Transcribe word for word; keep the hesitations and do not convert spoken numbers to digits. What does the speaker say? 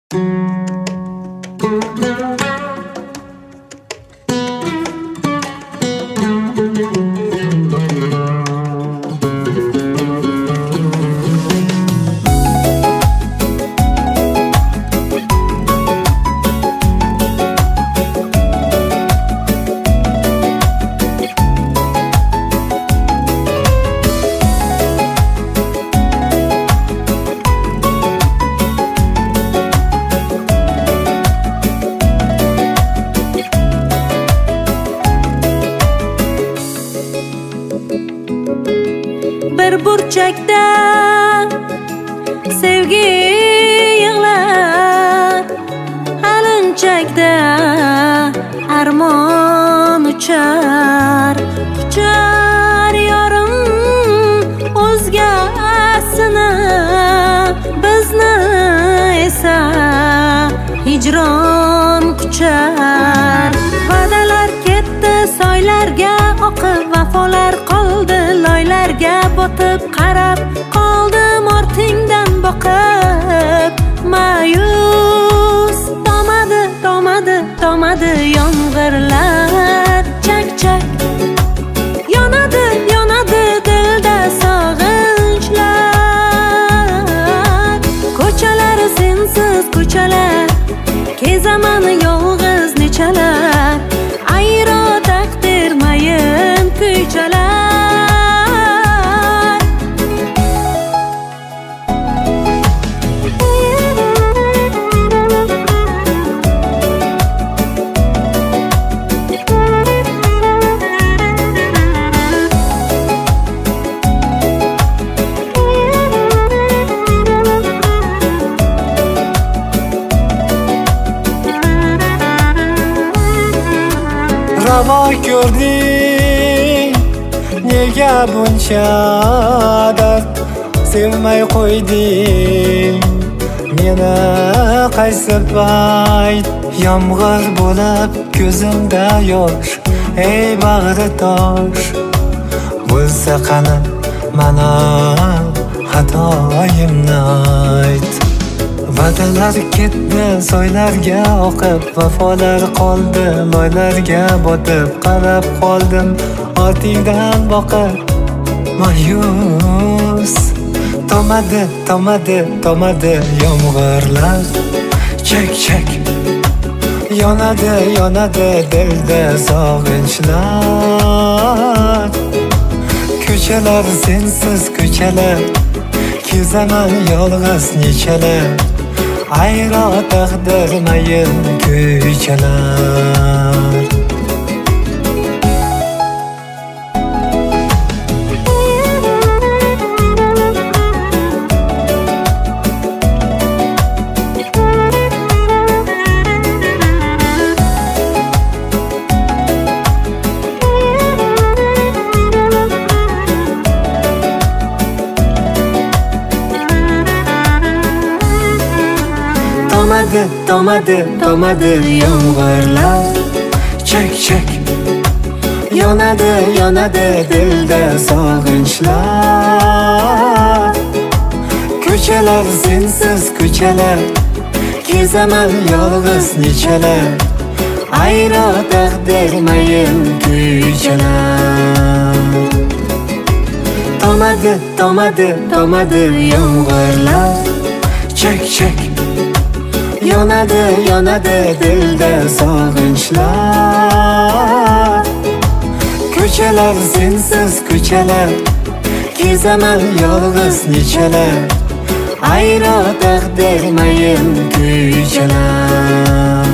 Bir burchakda sevgi yig'lar, halinchakda armon uchar. Uchar yorim o'zgasini, bizni esa hijron quchar. Va'dalar ketdi soylarga oqib, vafolar qoldi loylarga botib. Qarab qoldim ortingdan boqib, ma'yus tomadi, tomadi, tomadi yomg'irlar. Chak chak yonadi, yonadi dilda sog'inchlar. Ko'chalar sensiz ko'chalar, kezaman yolg'iz nechalar. Ayro taqdir mayin kuychalar. Ravo ko'rding, nega buncha dard sevmay qo'yding meni qaysi payt? Yomg'ir bo'lib ko'zimda yosh, ey bag'ri tosh. Bo'lsa qani mana xatoyimni ayt. Va'dalar ketdi soylarga oqib, vafolar qoldi loylarga botib. Qarab qoldim ortingdan boqib, ma'yus tomadi, tomadi, tomadi yomg'irlar. Chak chak yonadi, yonadi dilda sog'inchlar. Ko'chalar sensiz ko'chalar, kezaman yolg'iz nechalar. Ayro taqdir mayin kuychalar. Tomadi, tomadi, tomadi yomg'irlar. Chak chak yonadi, yonadi dilda sog'inchlar. Ko'chalar sensiz ko'chalar, kezaman yolg'iz nechalar. Ayro taqdir mayin kuychalar. Tomadi, tomadi, tomadi yomg'irlar. Chak chak yonadi, yonadi dilda sog'inchlar. Ko'chalar sensiz ko'chalar, kezaman yolg'iz nechalar. Ayro taqdir mayin kuychalar.